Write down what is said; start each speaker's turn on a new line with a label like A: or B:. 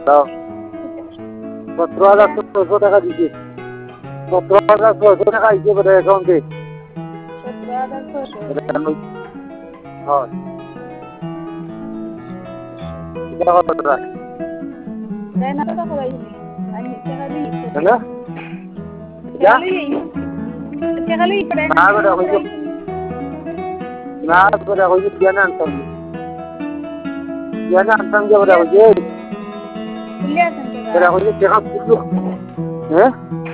A: দাও 17,600 টাকা দিছে 17,600 টাকা আইছে বোধ একাউন্টে
B: 17,600
A: হয় কিটা কথা
B: তাই না তো করাইনি আমি টাকা দিই
A: হ্যালো
B: টাকা লই পড়ে
A: না বেটা হইছে না বেটা হইছে জ্ঞান আনতাম যে বেটা হইছে
B: খুলে আছেন
A: বেটা হইছে টাকা দিছো হ্যাঁ